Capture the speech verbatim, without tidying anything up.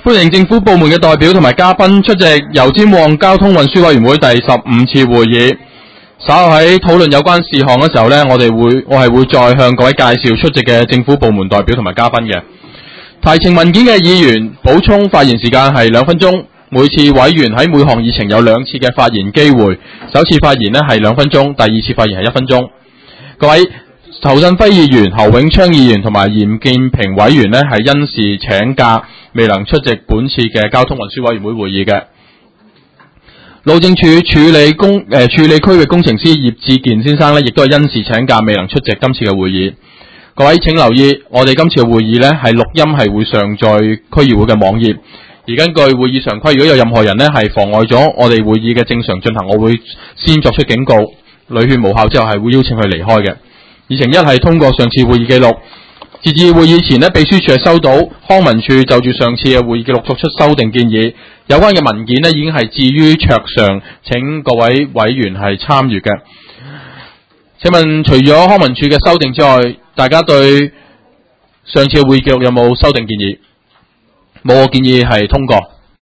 歡迎政府部門嘅代表同埋嘉賓出席油尖旺交通運輸委員會第十五次會議。稍後喺討論有關事項嘅時候呢，我哋會我係會再向各位介紹出席嘅政府部門代表同埋嘉賓嘅。提呈文件嘅議員補充發言時間係兩分鐘，每次委員喺每項議程有兩次嘅發言機會，首次發言呢係兩分鐘，第二次發言係一分鐘。各位侯振輝議員、侯永昌議員同埋嚴建平委員呢係因事請假，未能出席本次嘅交通運輸委員會會議嘅。路政署處理工誒、呃、處理區域工程師葉志健先生呢，亦都係因事請假，未能出席今次嘅會議。各位請留意，我哋今次嘅會議呢係錄音係會上載區議會嘅網頁，而根據會議常規，如果有任何人呢係妨礙咗我哋會議嘅正常進行，我會先作出警告，屢勸無效之後係會邀請佢離開嘅。議程一係通過上次會議記錄。截至會議前呢，秘書處係收到康文署就住上次嘅會議記錄作出修訂建議，有關嘅文件呢已經係置於桌上，請各位委員係參閱嘅。請問除咗康文署嘅修訂之外，大家對上次嘅會議記錄有冇修訂建議？冇，建議係通過。